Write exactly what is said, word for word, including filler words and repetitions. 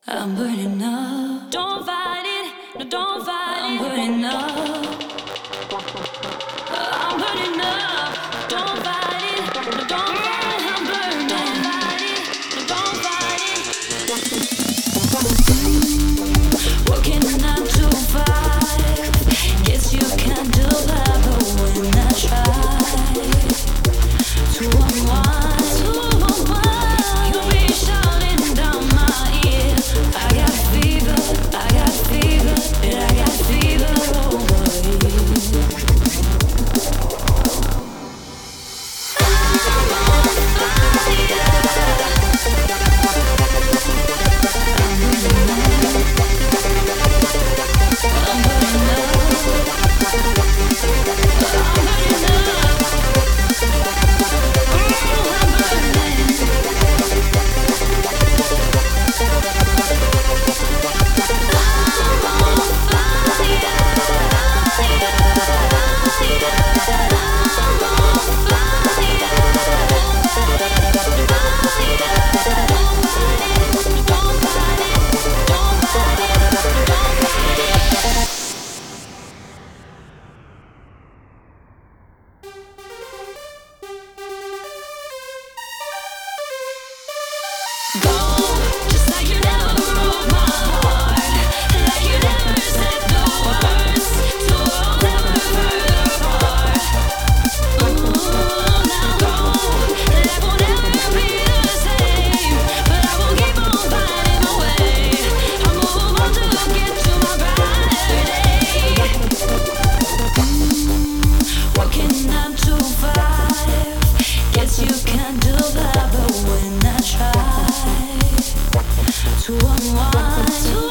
I'm burning up. Don't fight it. No, don't fight it. I'm burning up. I'm burning up. Don't fight it. No, don't fight it. I'm burning. Don't fight it. No, don't fight it. Working nine to five. Guess you can do that, but when I try to unwind, to unwind, you'll be shouting down my ear. I got fever, I got fever, and I got fever over you. I'm on fire. I'm burning up. I'm burning to unwind.